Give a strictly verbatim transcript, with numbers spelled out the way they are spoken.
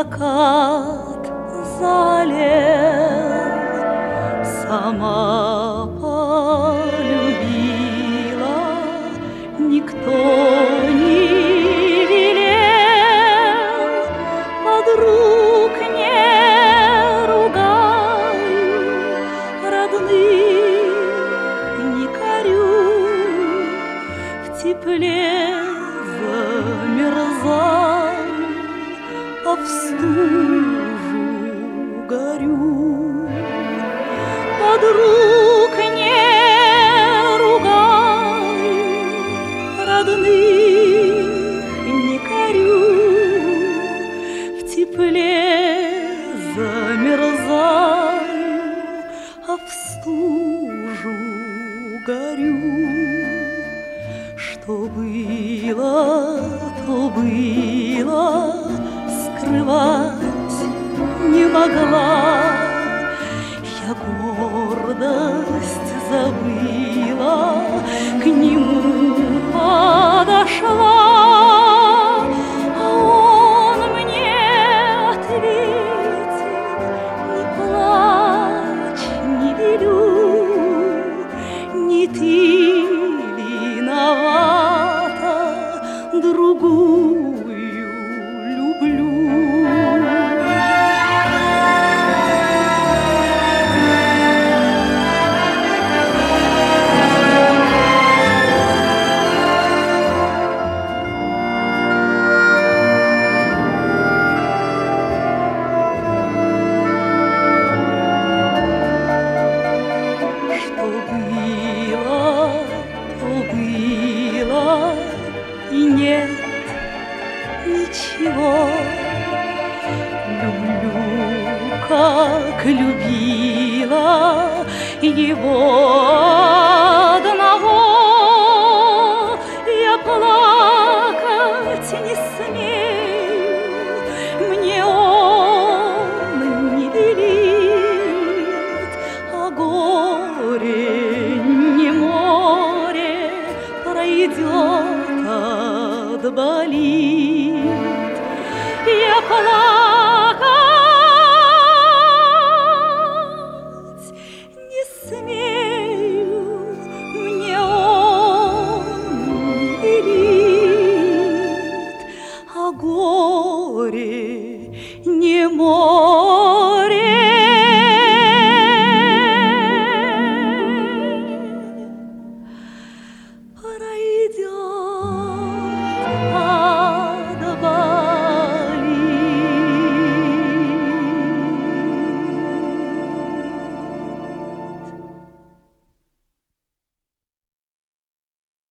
закат залил, сама полюбила, никто не велел, подруг не ругаю, родных не корю, в тепле замерзаю, а в стужу горю. Подруг не ругаю, родных не корю, в тепле замерзаю, а в стужу горю. Что было, то было, скрывать не могла. Я гордость забыла, к нему подошла, а он мне ответил: не плачь, не велю, не ты виновата, другую люблю. И нет ничего, люблю, как любила его одного. Я плакать не смею, мне он не велит, а горе не море пройдет, отболит. Я плакать не смею, мне он велит, а горе не может